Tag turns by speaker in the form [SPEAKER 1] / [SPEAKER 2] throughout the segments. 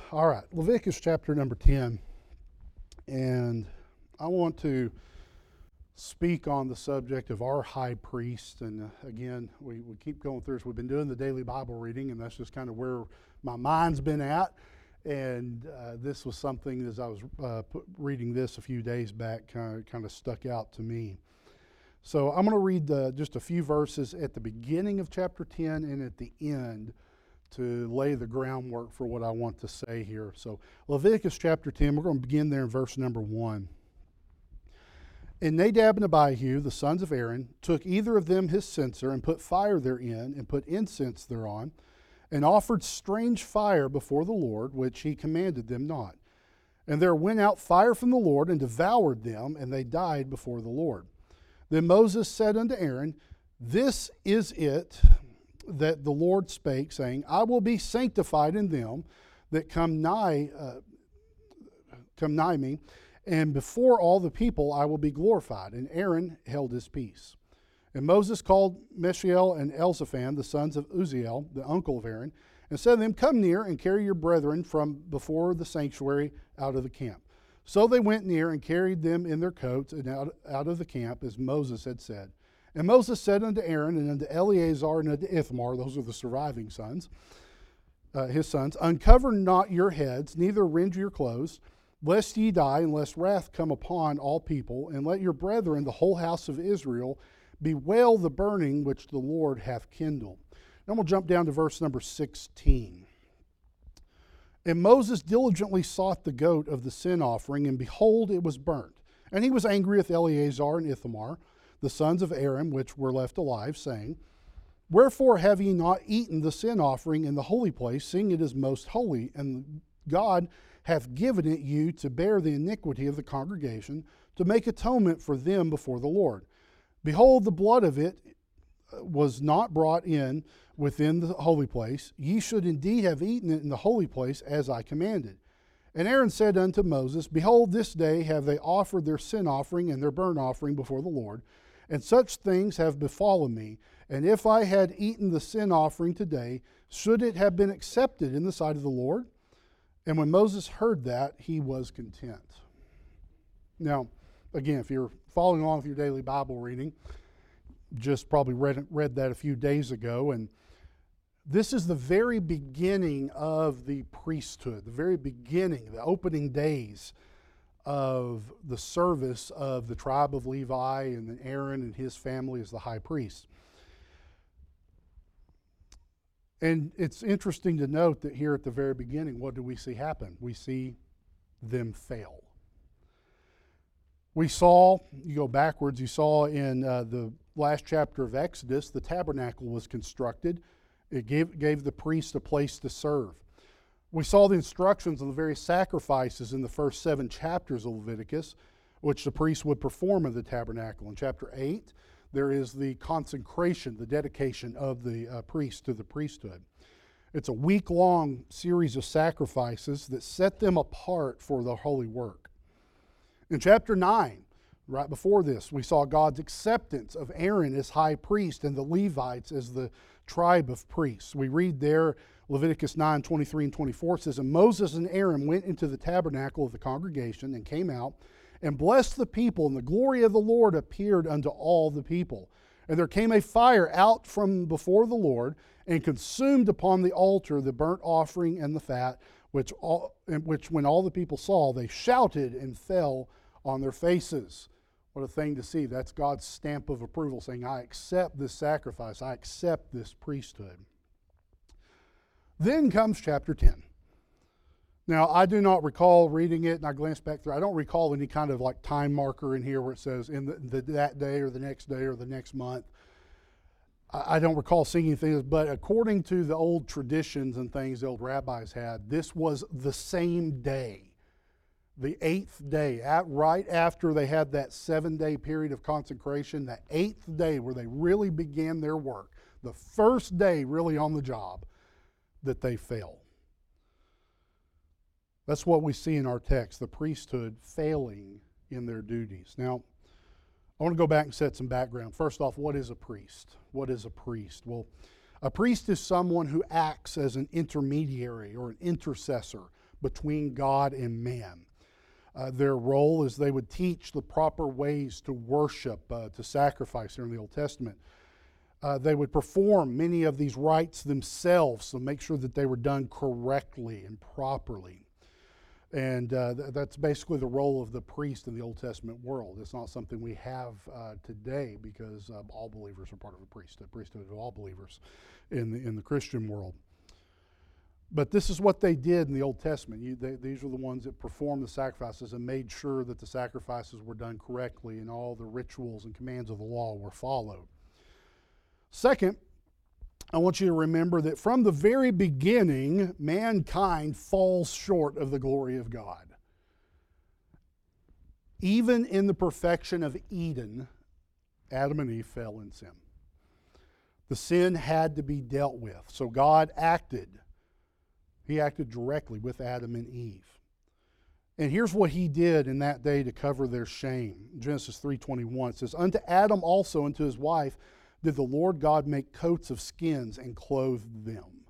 [SPEAKER 1] All right, Leviticus chapter number 10. And I want to speak on the subject of our high priest. And again, we keep going through this. We've been doing the daily Bible reading, and that's just kind of where my mind's been at. And this was something, as I was reading this a few days back, kind of stuck out to me. So I'm going to read just a few verses at the beginning of chapter 10 and at the end to lay the groundwork for what I want to say here. So Leviticus chapter 10, we're going to begin there in verse number 1. And Nadab and Abihu, the sons of Aaron, took either of them his censer and put fire therein and put incense thereon, and offered strange fire before the Lord, which he commanded them not. And there went out fire from the Lord and devoured them, and they died before the Lord. Then Moses said unto Aaron, This is it that the Lord spake, saying, I will be sanctified in them that come nigh me, and before all the people I will be glorified. And Aaron held his peace. And Moses called Mishael and Elzaphan, the sons of Uzziel, the uncle of Aaron, and said to them, Come near and carry your brethren from before the sanctuary out of the camp. So they went near and carried them in their coats and out of the camp, as Moses had said. And Moses said unto Aaron and unto Eleazar and unto Ithamar, those are the surviving sons, his sons, Uncover not your heads, neither rend your clothes, lest ye die, and lest wrath come upon all people, and let your brethren, the whole house of Israel, bewail the burning which the Lord hath kindled. Now we'll jump down to verse number 16. And Moses diligently sought the goat of the sin offering, and behold, it was burnt. And he was angry with Eleazar and Ithamar, the sons of Aaron, which were left alive, saying, Wherefore have ye not eaten the sin offering in the holy place, seeing it is most holy, and God hath given it you to bear the iniquity of the congregation, to make atonement for them before the Lord? Behold, the blood of it was not brought in within the holy place. Ye should indeed have eaten it in the holy place, as I commanded. And Aaron said unto Moses, Behold, this day have they offered their sin offering and their burnt offering before the Lord, and such things have befallen me. And if I had eaten the sin offering today, should it have been accepted in the sight of the Lord? And when Moses heard that, he was content. Now, again, if you're following along with your daily Bible reading, just probably read that a few days ago, and this is the very beginning of the priesthood, the very beginning, the opening days of the service of the tribe of Levi and Aaron and his family as the high priest. And it's interesting to note that here at the very beginning, what do we see happen? We see them fail. We saw, you go backwards, you saw in the last chapter of Exodus, the tabernacle was constructed. It gave the priest a place to serve. We saw the instructions on the various sacrifices in the first 7 chapters of Leviticus, which the priest would perform in the tabernacle. In chapter 8, there is the consecration, the dedication of the priest to the priesthood. It's a week-long series of sacrifices that set them apart for the holy work. In chapter 9, right before this, we saw God's acceptance of Aaron as high priest and the Levites as the tribe of priests. We read there, Leviticus 9, 23 and 24 says, And Moses and Aaron went into the tabernacle of the congregation and came out and blessed the people, and the glory of the Lord appeared unto all the people. And there came a fire out from before the Lord and consumed upon the altar the burnt offering and the fat, which when all the people saw, they shouted and fell on their faces. What a thing to see. That's God's stamp of approval, saying, I accept this sacrifice. I accept this priesthood. Then comes chapter 10. Now, I do not recall reading it, and I glanced back through. I don't recall any kind of like time marker in here where it says in that day or the next day or the next month. I don't recall seeing anything, but according to the old traditions and things the old rabbis had, this was the same day. The 8th day, right after they had that 7-day period of consecration, that 8th day where they really began their work, the first day really on the job, that they fell. That's what we see in our text, the priesthood failing in their duties. Now, I want to go back and set some background. First off, what is a priest? What is a priest? Well, a priest is someone who acts as an intermediary or an intercessor between God and man. Their role is they would teach the proper ways to worship, to sacrifice here in the Old Testament. They would perform many of these rites themselves to make sure that they were done correctly and properly. And that's basically the role of the priest in the Old Testament world. It's not something we have today because all believers are part of a priesthood of all believers in the Christian world. But this is what they did in the Old Testament. These were the ones that performed the sacrifices and made sure that the sacrifices were done correctly and all the rituals and commands of the law were followed. Second, I want you to remember that from the very beginning, mankind falls short of the glory of God. Even in the perfection of Eden, Adam and Eve fell in sin. The sin had to be dealt with. So God acted. He acted directly with Adam and Eve. And here's what he did in that day to cover their shame. Genesis 3:21, it says, "Unto Adam also and to his wife did the Lord God make coats of skins and clothed them."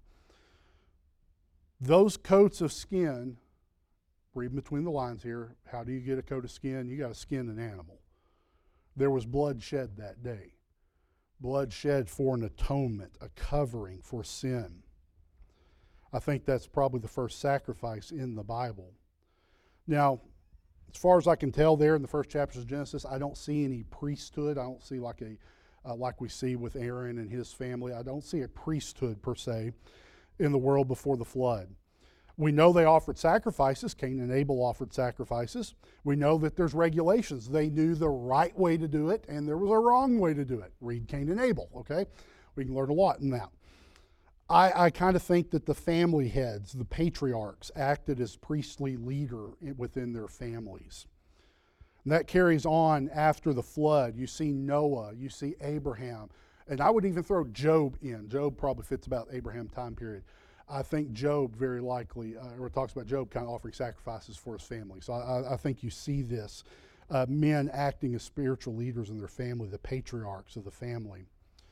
[SPEAKER 1] Those coats of skin, read between the lines here, how do you get a coat of skin? You got to skin an animal. There was blood shed that day. Blood shed for an atonement, a covering for sin. I think that's probably the first sacrifice in the Bible. Now, as far as I can tell there in the first chapters of Genesis, I don't see any priesthood. I don't see like we see with Aaron and his family. I don't see a priesthood per se in the world before the flood. We know they offered sacrifices. Cain and Abel offered sacrifices. We know that there's regulations. They knew the right way to do it and there was a wrong way to do it. Read Cain and Abel, okay? We can learn a lot in that. I kind of think that the family heads, the patriarchs, acted as priestly leader within their families. And that carries on after the flood. You see Noah, you see Abraham, and I would even throw Job in. Job probably fits about Abraham time period. I think Job very likely, or it talks about Job kind of offering sacrifices for his family. So I think you see this, men acting as spiritual leaders in their family, the patriarchs of the family.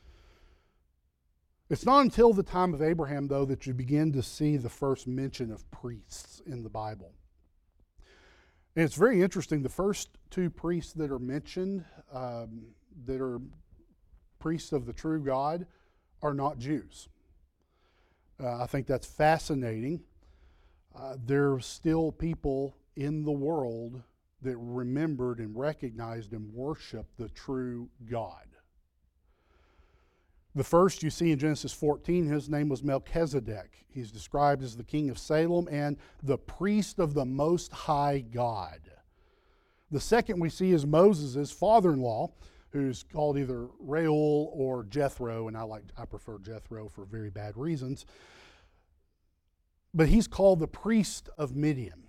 [SPEAKER 1] It's not until the time of Abraham, though, that you begin to see the first mention of priests in the Bible. And it's very interesting. The first two priests that are mentioned, that are priests of the true God, are not Jews. I think that's fascinating. There's still people in the world that remembered and recognized and worshiped the true God. The first you see in Genesis 14, his name was Melchizedek. He's described as the king of Salem and the priest of the Most High God. The second we see is Moses' father-in-law, who's called either Reuel or Jethro, and I prefer Jethro for very bad reasons. But he's called the priest of Midian.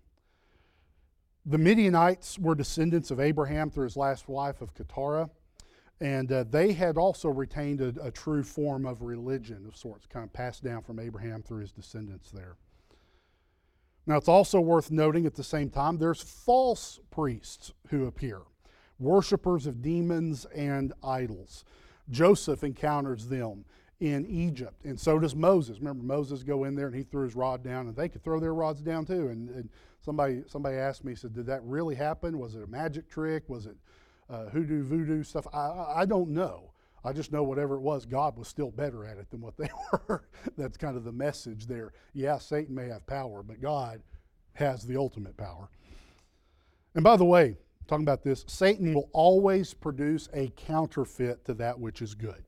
[SPEAKER 1] The Midianites were descendants of Abraham through his last wife of Keturah. And they had also retained a true form of religion of sorts, kind of passed down from Abraham through his descendants there. Now, it's also worth noting at the same time, there's false priests who appear, worshipers of demons and idols. Joseph encounters them in Egypt, and so does Moses. Remember, Moses go in there and he threw his rod down, and they could throw their rods down too. And somebody asked me, said, did that really happen? Was it a magic trick? Was it hoodoo, voodoo stuff? I don't know. I just know whatever it was, God was still better at it than what they were. That's kind of the message there. Yeah, Satan may have power, but God has the ultimate power. And by the way, talking about this, Satan will always produce a counterfeit to that which is good.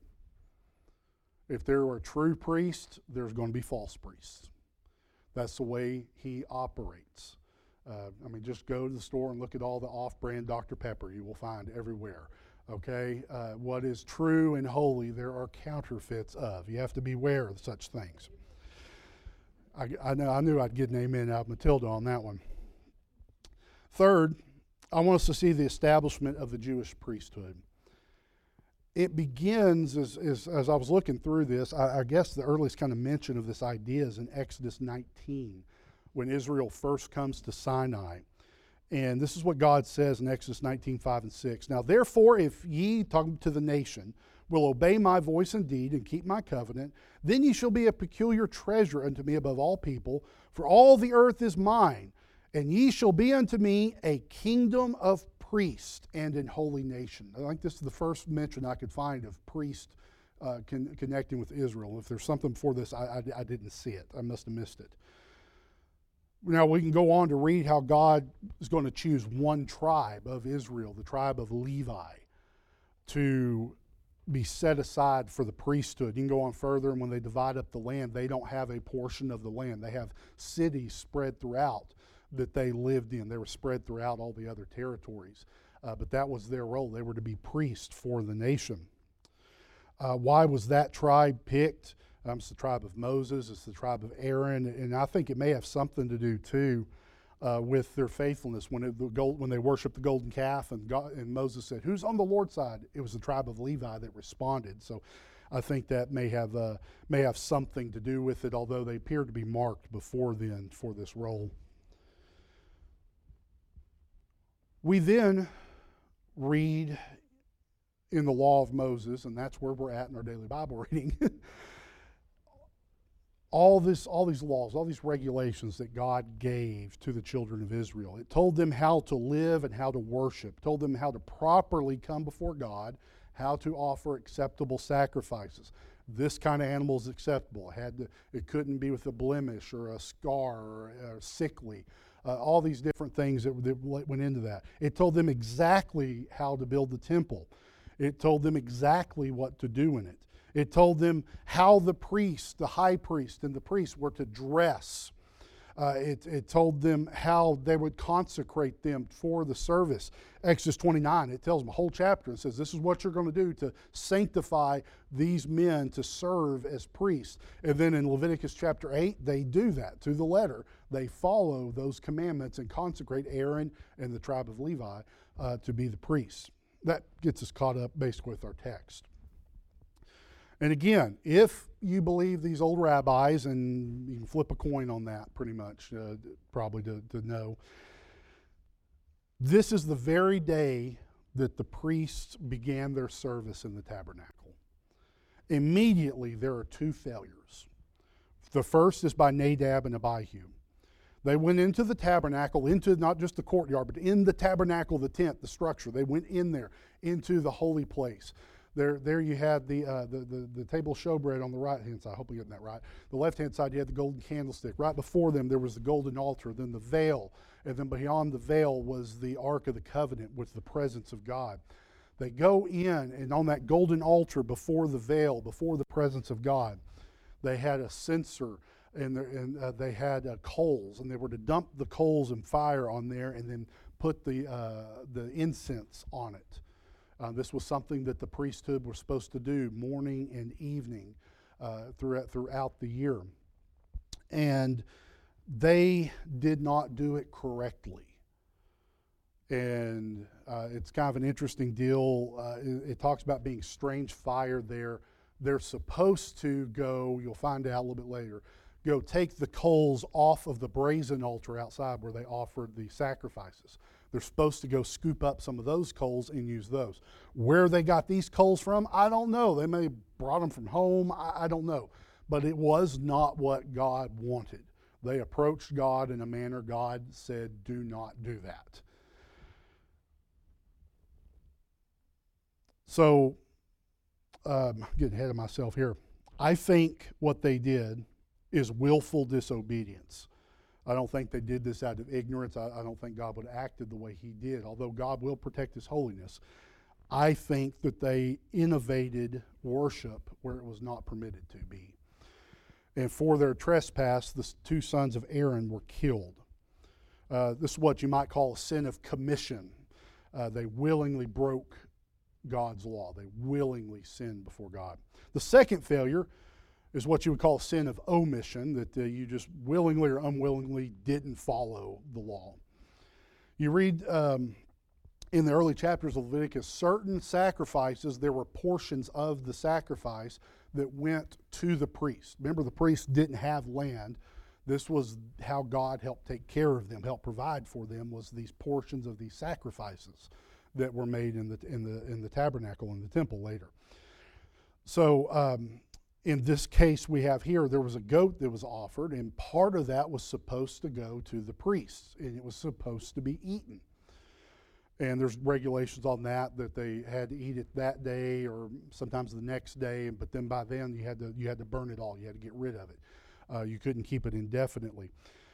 [SPEAKER 1] If there are true priests, there's going to be false priests. That's the way he operates. Just go to the store and look at all the off-brand Dr. Pepper you will find everywhere. Okay? What is true and holy, there are counterfeits of. You have to beware of such things. I knew I'd get an amen out of Matilda on that one. Third, I want us to see the establishment of the Jewish priesthood. It begins, as I was looking through this, I guess the earliest kind of mention of this idea is in Exodus 19, when Israel first comes to Sinai. And this is what God says in Exodus 19, 5 and 6. Now, therefore, if ye, talking to the nation, will obey my voice indeed and keep my covenant, then ye shall be a peculiar treasure unto me above all people, for all the earth is mine, and ye shall be unto me a kingdom of priests and an holy nation. I think this is the first mention I could find of priest connecting with Israel. If there's something before this, I didn't see it. I must have missed it. Now we can go on to read how God is going to choose one tribe of Israel, the tribe of Levi, to be set aside for the priesthood. You can go on further, and when they divide up the land, they don't have a portion of the land. They have cities spread throughout that they lived in. They were spread throughout all the other territories. But that was their role. They were to be priests for the nation. Why was that tribe picked? It's the tribe of Moses. It's the tribe of Aaron. And I think it may have something to do, too, with their faithfulness. When they worshiped the golden calf and Moses said, "Who's on the Lord's side?" It was the tribe of Levi that responded. So I think that may have something to do with it, although they appeared to be marked before then for this role. We then read in the law of Moses, and that's where we're at in our daily Bible reading, all these laws, all these regulations that God gave to the children of Israel. It told them how to live and how to worship. It told them how to properly come before God, how to offer acceptable sacrifices. This kind of animal is acceptable. It couldn't be with a blemish or a scar or sickly. All these different things that went into that. It told them exactly how to build the temple. It told them exactly what to do in it. It told them how the priest, the high priest, and the priests were to dress. It told them how they would consecrate them for the service. Exodus 29, it tells them a whole chapter. It says, this is what you're going to do to sanctify these men to serve as priests. And then in Leviticus chapter 8, they do that to the letter. They follow those commandments and consecrate Aaron and the tribe of Levi to be the priests. That gets us caught up basically with our text. And again, if you believe these old rabbis, and you can flip a coin on that pretty much, probably to know, this is the very day that the priests began their service in the tabernacle. Immediately, there are two failures. The first is by Nadab and Abihu. They went into the tabernacle, into not just the courtyard, but in the tabernacle, the tent, the structure. They went in there, into the holy place. There you had the table of showbread on the right-hand side. I hope I'm getting that right. The left-hand side, you had the golden candlestick. Right before them, there was the golden altar, then the veil. And then beyond the veil was the Ark of the Covenant with the presence of God. They go in, and on that golden altar before the veil, before the presence of God, they had a censer, and they had coals, and they were to dump the coals and fire on there and then put the incense on it. This was something that the priesthood was supposed to do morning and evening throughout the year. And they did not do it correctly. And it's kind of an interesting deal. It talks about being strange fire there. They're supposed to go, you'll find out a little bit later, go take the coals off of the brazen altar outside where they offered the sacrifices. They're supposed to go scoop up some of those coals and use those. Where they got these coals from, I don't know. They may have brought them from home. I don't know. But it was not what God wanted. They approached God in a manner God said, do not do that. So, I'm getting ahead of myself here. I think what they did is willful disobedience. I don't think they did this out of ignorance. I don't think God would have acted the way he did, although God will protect his holiness. I think that they innovated worship where it was not permitted to be. And for their trespass, the two sons of Aaron were killed. This is what you might call a sin of commission. They willingly broke God's law. They willingly sinned before God. The second failure is what you would call a sin of omission, that you just willingly or unwillingly didn't follow the law. You read in the early chapters of Leviticus, certain sacrifices, there were portions of the sacrifice that went to the priest. Remember, the priest didn't have land. This was how God helped take care of them, helped provide for them, was these portions of these sacrifices that were made in the tabernacle and the temple later. So in this case we have here, there was a goat that was offered, and part of that was supposed to go to the priests, and it was supposed to be eaten. And there's regulations on that they had to eat it that day or sometimes the next day. But then by then you had to burn it all. You had to get rid of it. You couldn't keep it indefinitely.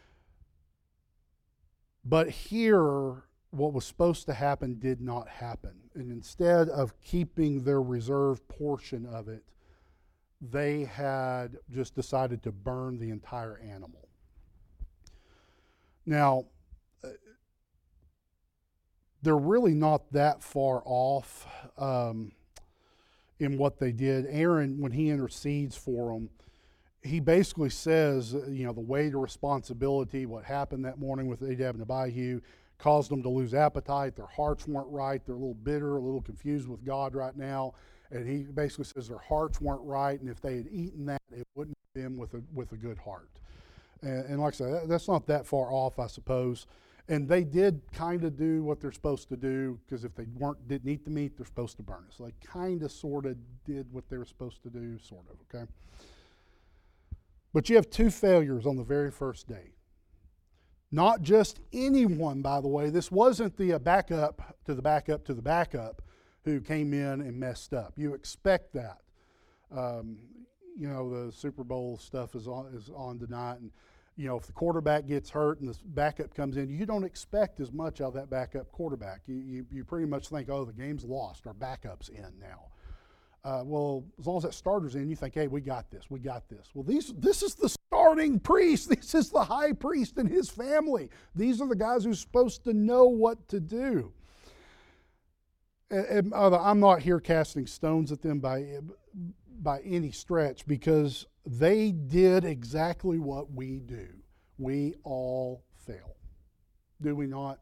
[SPEAKER 1] But here, what was supposed to happen did not happen. And instead of keeping their reserved portion of it, they had just decided to burn the entire animal. Now, they're really not that far off in what they did. Aaron, when he intercedes for them, he basically says, the weight of responsibility, what happened that morning with Nadab and Abihu, caused them to lose appetite. Their hearts weren't right. They're a little bitter, a little confused with God right now. And he basically says their hearts weren't right, and if they had eaten that, it wouldn't have been with a good heart. And like I said, that's not that far off, I suppose. And they did kind of do what they're supposed to do, because if they didn't eat the meat, they're supposed to burn it. So they kind of, sort of did what they were supposed to do, sort of, okay? But you have two failures on the very first day. Not just anyone, by the way. This wasn't the backup to the backup to the backup who came in and messed up. You expect that. The Super Bowl stuff is on tonight, and if the quarterback gets hurt and the backup comes in, you don't expect as much out of that backup quarterback. You pretty much think, oh, the game's lost, our backup's in now. Well, as long as that starter's in, you think, hey, we got this. Well, this is the starting priest. This is the high priest and his family. These are the guys who're supposed to know what to do. And I'm not here casting stones at them by any stretch, because they did exactly what we do. We all fail. Do we not?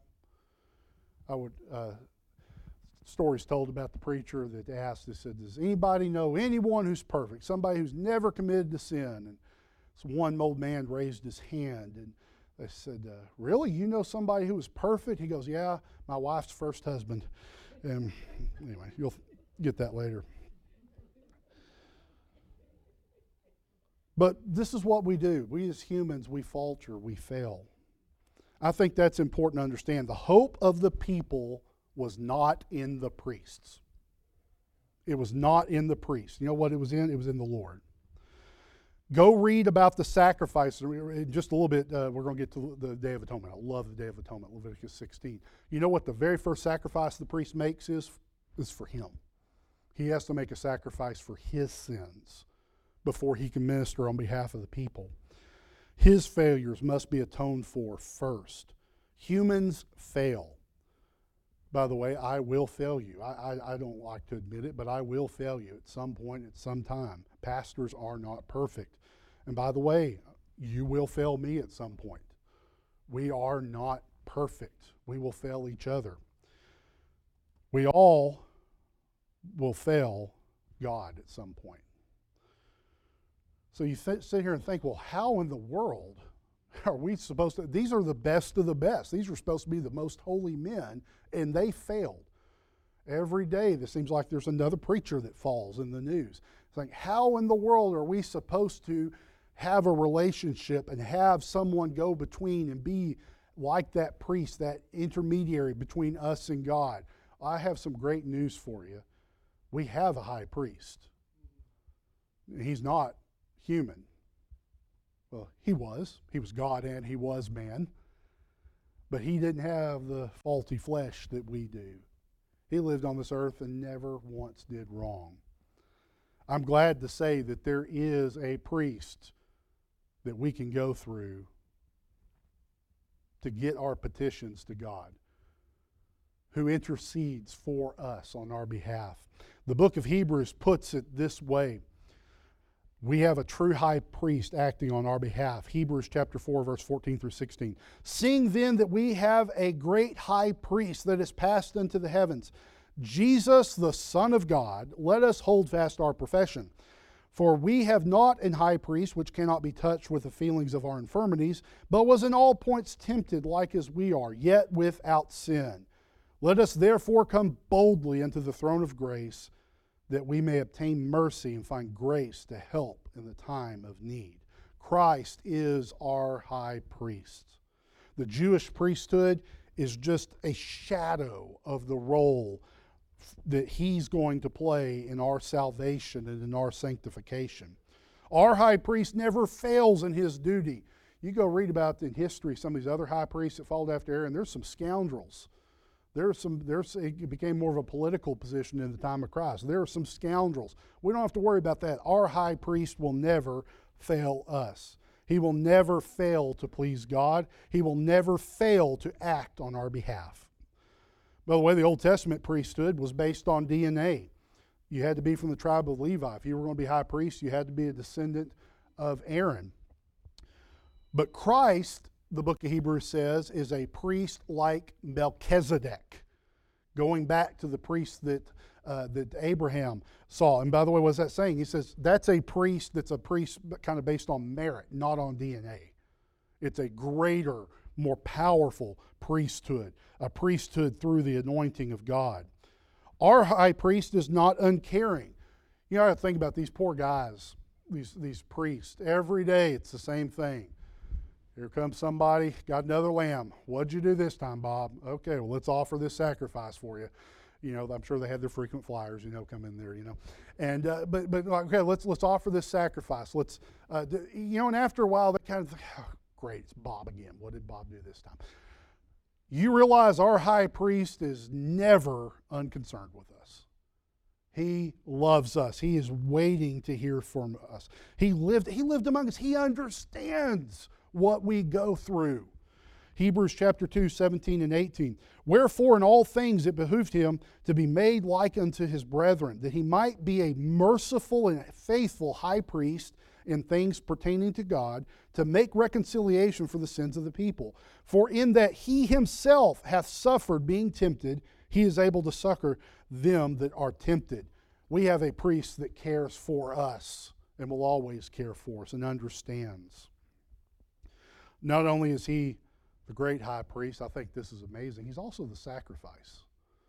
[SPEAKER 1] Stories told about the preacher that asked, they said, does anybody know anyone who's perfect? Somebody who's never committed a sin? And so one old man raised his hand, and they said, really? You know somebody who was perfect? He goes, yeah, my wife's first husband. And anyway, you'll get that later. But this is what we do. We as humans, we falter, we fail. I think that's important to understand. The hope of the people was not in the priests. It was not in the priests. You know what it was in? It was in the Lord. Go read about the sacrifice. In just a little bit, we're going to get to the Day of Atonement. I love the Day of Atonement, Leviticus 16. You know what the very first sacrifice the priest makes is for him. He has to make a sacrifice for his sins before he can minister on behalf of the people. His failures must be atoned for first. Humans fail. By the way, I will fail you. I don't like to admit it, but I will fail you at some point, at some time. Pastors are not perfect. And by the way, you will fail me at some point. We are not perfect. We will fail each other. We all will fail God at some point. So you sit here and think, well, how in the world are we supposed to? These are the best of the best. These were supposed to be the most holy men, and they failed. Every day, it seems like there's another preacher that falls in the news. It's like, how in the world are we supposed to have a relationship and have someone go between and be like that priest, that intermediary between us and God? I have some great news for you. We have a high priest. He's not human. Well, he was. He was God and he was man. But he didn't have the faulty flesh that we do. He lived on this earth and never once did wrong. I'm glad to say that there is a priest that we can go through to get our petitions to God, who intercedes for us on our behalf. The book of Hebrews puts it this way. We have a true high priest acting on our behalf. Hebrews chapter 4, verse 14 through 16. Seeing then that we have a great high priest that is passed into the heavens, Jesus the Son of God, let us hold fast our profession. For we have not an high priest which cannot be touched with the feelings of our infirmities, but was in all points tempted like as we are, yet without sin. Let us therefore come boldly unto the throne of grace, that we may obtain mercy and find grace to help in the time of need. Christ is our high priest. The Jewish priesthood is just a shadow of the role that he's going to play in our salvation and in our sanctification. Our high priest never fails in his duty. You go read about in history some of these other high priests that followed after Aaron. There's some scoundrels. It became more of a political position in the time of Christ. There are some scoundrels. We don't have to worry about that. Our high priest will never fail us. He will never fail to please God. He will never fail to act on our behalf. By the way, the Old Testament priesthood was based on DNA. You had to be from the tribe of Levi. If you were going to be high priest, you had to be a descendant of Aaron. But Christ, the book of Hebrews says, is a priest like Melchizedek, going back to the priest that Abraham saw. And by the way, what's that saying? He says that's a priest kind of based on merit, not on DNA. It's a greater, more powerful priesthood, a priesthood through the anointing of God. Our high priest is not uncaring. You know, I think about these poor guys, these priests. Every day it's the same thing. Here comes somebody, got another lamb. What'd you do this time, Bob? Okay, well, let's offer this sacrifice for you. You know, I'm sure they had their frequent flyers, come in there, And but okay, let's offer this sacrifice. And after a while, they kind of think, oh, great, it's Bob again. What did Bob do this time? You realize our high priest is never unconcerned with us. He loves us. He is waiting to hear from us. He lived among us. He understands what we go through. Hebrews chapter 2, 17 and 18. Wherefore in all things it behooved him to be made like unto his brethren, that he might be a merciful and faithful high priest in things pertaining to God, to make reconciliation for the sins of the people. For in that he himself hath suffered being tempted, he is able to succor them that are tempted. We have a priest that cares for us and will always care for us and understands. Not only is he the great high priest, I think this is amazing, he's also the sacrifice.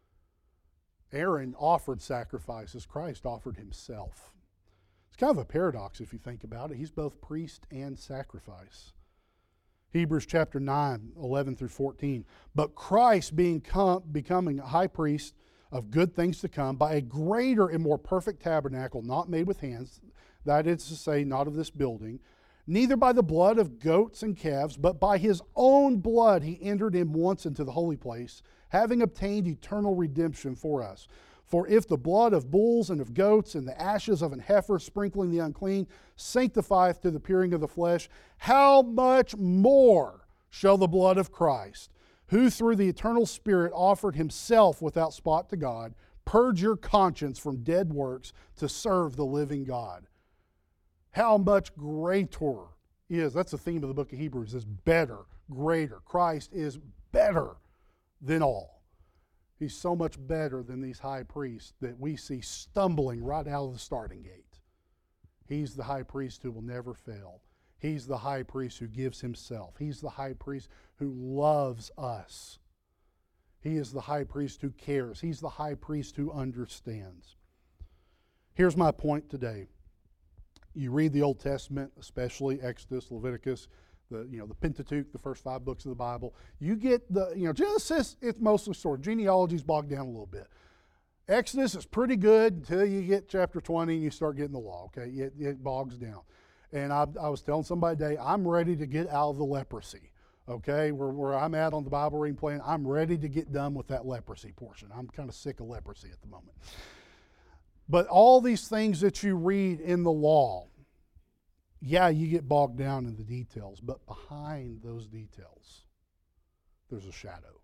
[SPEAKER 1] Aaron offered sacrifices, Christ offered himself. It's kind of a paradox if you think about it. He's both priest and sacrifice. Hebrews chapter 9, 11 through 14. But Christ becoming a high priest of good things to come by a greater and more perfect tabernacle, not made with hands, that is to say, not of this building, neither by the blood of goats and calves, but by his own blood he entered in once into the holy place, having obtained eternal redemption for us. For if the blood of bulls and of goats and the ashes of an heifer sprinkling the unclean sanctifieth to the appearing of the flesh, how much more shall the blood of Christ, who through the eternal Spirit offered himself without spot to God, purge your conscience from dead works to serve the living God? How much greater is, that's the theme of the book of Hebrews, is better, greater. Christ is better than all. He's so much better than these high priests that we see stumbling right out of the starting gate. He's the high priest who will never fail. He's the high priest who gives himself. He's the high priest who loves us. He is the high priest who cares. He's the high priest who understands. Here's my point today. You read the Old Testament, especially Exodus, Leviticus, the Pentateuch, the first 5 books of the Bible. You get Genesis, it's mostly sort of genealogy's bogged down a little bit. Exodus is pretty good until you get chapter 20 and you start getting the law, okay? It bogs down. And I was telling somebody today, I'm ready to get out of the leprosy, okay? Where I'm at on the Bible reading plan, I'm ready to get done with that leprosy portion. I'm kind of sick of leprosy at the moment. But all these things that you read in the law, yeah, you get bogged down in the details, but behind those details, there's a shadow.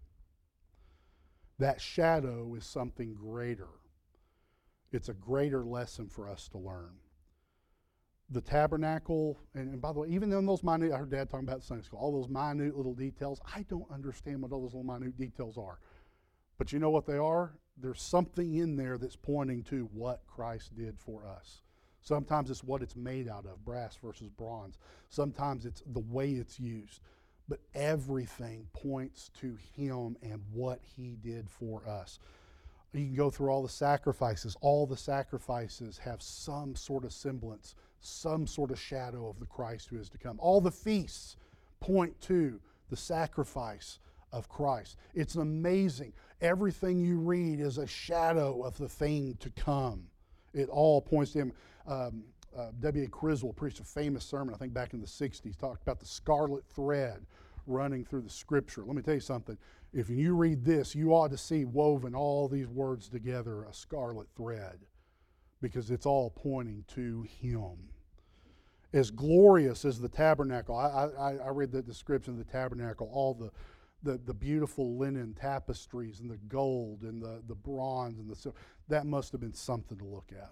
[SPEAKER 1] That shadow is something greater. It's a greater lesson for us to learn. The tabernacle, and by the way, even in those minute, I heard Dad talking about Sunday school, all those minute little details, I don't understand what all those little minute details are. But you know what they are? There's something in there that's pointing to what Christ did for us. Sometimes it's what it's made out of, brass versus bronze. Sometimes it's the way it's used. But everything points to him and what he did for us. You can go through all the sacrifices. All the sacrifices have some sort of semblance, some sort of shadow of the Christ who is to come. All the feasts point to the sacrifice of Christ. It's amazing. Everything you read is a shadow of the thing to come. It all points to him. W.A. Criswell preached a famous sermon, I think back in the 60s, talked about the scarlet thread running through the Scripture. Let me tell you something. If you read this, you ought to see woven all these words together, a scarlet thread, because it's all pointing to him. As glorious as the tabernacle, I read the description of the tabernacle, all the beautiful linen tapestries and the gold and the bronze and the silver. That must have been something to look at.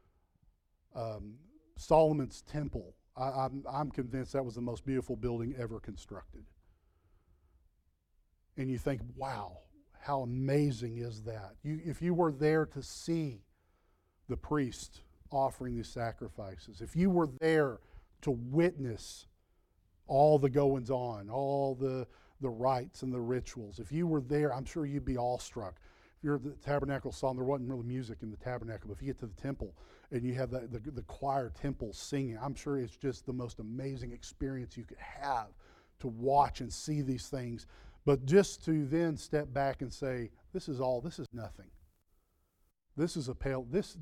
[SPEAKER 1] Solomon's temple, I'm convinced that was the most beautiful building ever constructed. And you think, wow, how amazing is that? If you were there to see the priest offering these sacrifices, if you were there to witness all the goings on, all the rites and the rituals, if you were there, I'm sure you'd be awestruck. If you're at the tabernacle song, there wasn't really music in the tabernacle, but if you get to the temple and you have the choir temple singing, I'm sure it's just the most amazing experience you could have to watch and see these things. But just to then step back and say, this is nothing. This is a pale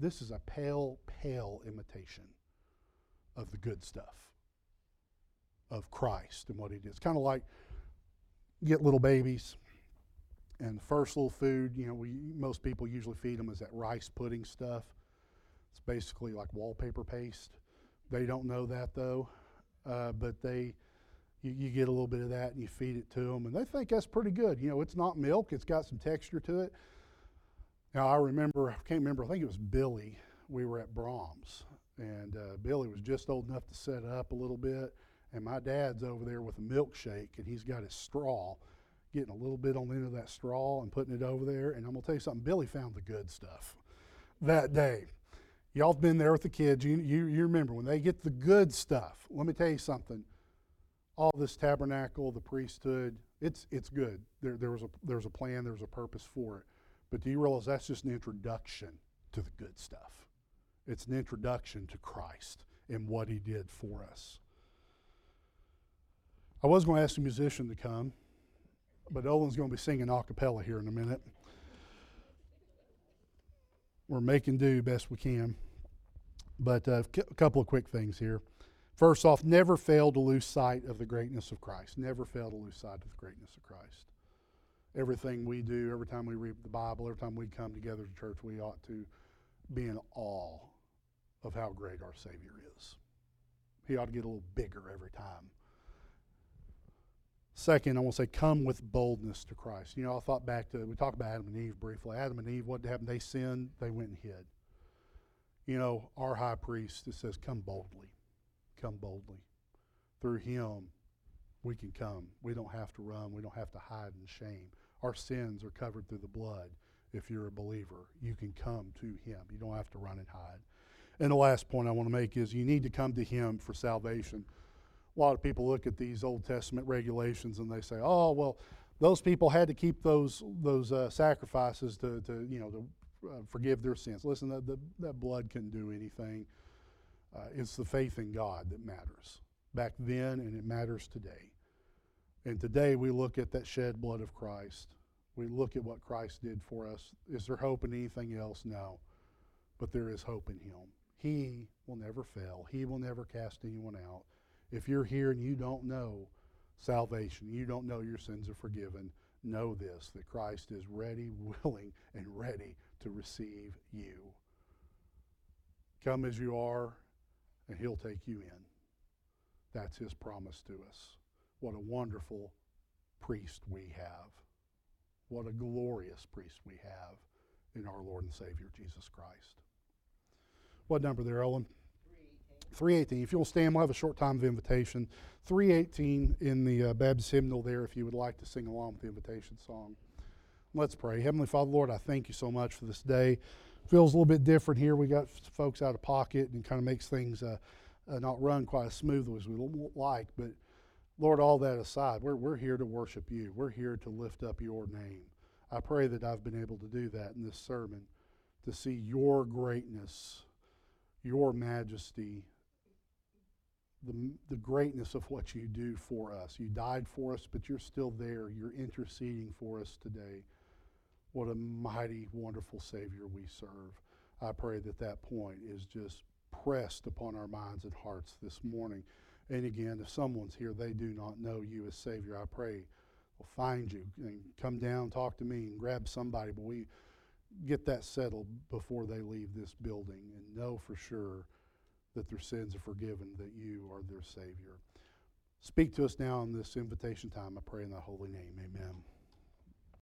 [SPEAKER 1] imitation of the good stuff of Christ and what he did. It's kind of like you get little babies, and the first little food, most people usually feed them is that rice pudding stuff. It's basically like wallpaper paste. They don't know that though, but you get a little bit of that and you feed it to them, and they think that's pretty good. It's not milk; it's got some texture to it. Now I can't remember. I think it was Billy. We were at Brahms, and Billy was just old enough to set up a little bit, and my dad's over there with a milkshake, and he's got his straw, getting a little bit on the end of that straw and putting it over there. And I'm gonna tell you something. Billy found the good stuff that day. Y'all have been there with the kids. You remember when they get the good stuff. Let me tell you something. All this tabernacle, the priesthood, it's good. There was a plan, there was a purpose for it. But do you realize that's just an introduction to the good stuff? It's an introduction to Christ and what he did for us. I was going to ask a musician to come, but Olin's going to be singing a cappella here in a minute. We're making do best we can. But a couple of quick things here. First off, never fail to lose sight of the greatness of Christ. Never fail to lose sight of the greatness of Christ. Everything we do, every time we read the Bible, every time we come together to church, we ought to be in awe of how great our Savior is. He ought to get a little bigger every time. Second, I want to say, come with boldness to Christ. I thought back to, we talked about Adam and Eve briefly. Adam and Eve, what happened? They sinned, they went and hid. Our high priest, it says, come boldly. Come boldly. Through him, we can come. We don't have to run. We don't have to hide in shame. Our sins are covered through the blood. If you're a believer, you can come to him. You don't have to run and hide. And the last point I want to make is you need to come to him for salvation. A lot of people look at these Old Testament regulations and they say, oh, well, those people had to keep those sacrifices to forgive their sins. Listen, that blood couldn't do anything. It's the faith in God that matters. Back then, and it matters today. And today we look at that shed blood of Christ. We look at what Christ did for us. Is there hope in anything else? No. But there is hope in him. He will never fail. He will never cast anyone out. If you're here and you don't know salvation, you don't know your sins are forgiven, know this, that Christ is ready, willing, and ready to receive you. Come as you are, and he'll take you in. That's his promise to us. What a wonderful priest we have. What a glorious priest we have in our Lord and Savior, Jesus Christ. What number there, Owen? 318. If you'll stand, we'll have a short time of invitation. 318 in the Baptist hymnal there if you would like to sing along with the invitation song. Let's pray. Heavenly Father, Lord, I thank you so much for this day. Feels a little bit different here. We got folks out of pocket and kind of makes things not run quite as smoothly as we like. But Lord, all that aside, we're here to worship you. We're here to lift up your name. I pray that I've been able to do that in this sermon, to see your greatness, your majesty, the greatness of what you do for us. You died for us, but you're still there. You're interceding for us today. What a mighty, wonderful Savior we serve. I pray that that point is just pressed upon our minds and hearts this morning. And again, if someone's here, they do not know you as Savior, I pray will find you and come down, talk to me, and grab somebody. But we get that settled before they leave this building and know for sure that their sins are forgiven, that you are their Savior. Speak to us now in this invitation time, I pray in thy holy name. Amen.